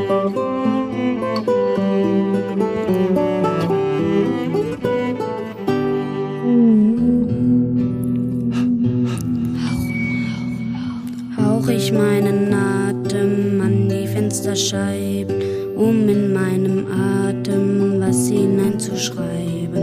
Hauch ich meinen Atem an die Fensterscheiben, um in meinem Atem was hineinzuschreiben.